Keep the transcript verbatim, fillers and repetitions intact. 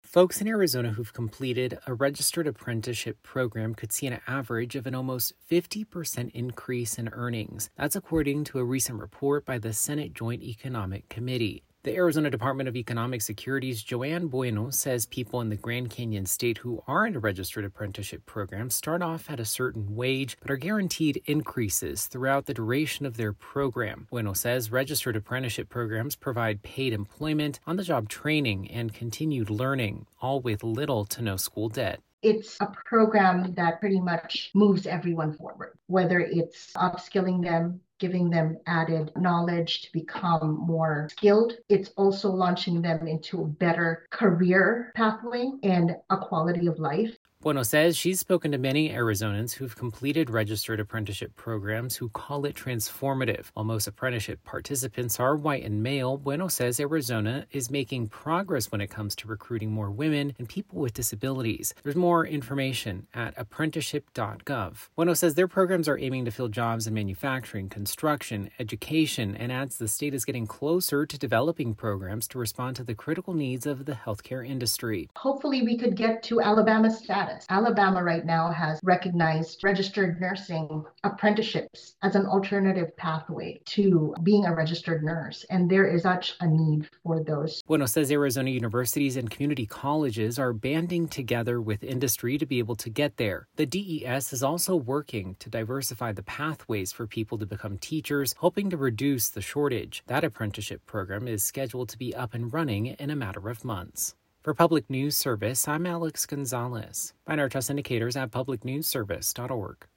Folks in Arizona who've completed a registered apprenticeship program could see an average of an almost fifty percent increase in earnings. That's according to a recent report by the Senate Joint Economic Committee. The Arizona Department of Economic Security's Joanne Bueno says people in the Grand Canyon state who are in a registered apprenticeship program start off at a certain wage but are guaranteed increases throughout the duration of their program. Bueno says registered apprenticeship programs provide paid employment, on-the-job training, and continued learning, all with little to no school debt. It's a program that pretty much moves everyone forward, whether it's upskilling them, giving them added knowledge to become more skilled. It's also launching them into a better career pathway and a quality of life. Bueno says she's spoken to many Arizonans who've completed registered apprenticeship programs who call it transformative. While most apprenticeship participants are white and male, Bueno says Arizona is making progress when it comes to recruiting more women and people with disabilities. There's more information at apprenticeship dot gov. Bueno says their programs are aiming to fill jobs in manufacturing, construction, education, and adds the state is getting closer to developing programs to respond to the critical needs of the healthcare industry. Hopefully we could get to Alabama status. Alabama right now has recognized registered nursing apprenticeships as an alternative pathway to being a registered nurse, and there is such a need for those. Bueno says Arizona universities and community colleges are banding together with industry to be able to get there. The D E S is also working to diversify the pathways for people to become teachers, hoping to reduce the shortage. That apprenticeship program is scheduled to be up and running in a matter of months. For Public News Service, I'm Alex Gonzalez. Find our trust indicators at public news service dot org.